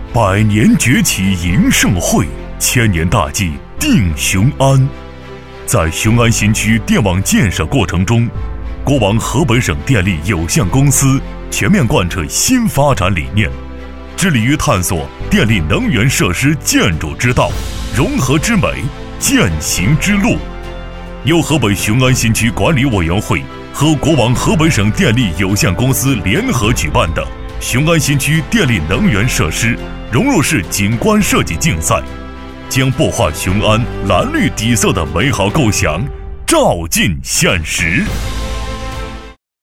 百年崛起迎盛会，千年大计定雄安。在雄安新区电网建设过程中，国网河北省电力有限公司全面贯彻新发展理念，致力于探索电力能源设施建筑之道、融合之美、践行之路。由河北雄安新区管理委员会和国网河北省电力有限公司联合举办的雄安新区电力能源设施融入式景观设计竞赛，将擘画雄安蓝绿底色的美好构想照进现实。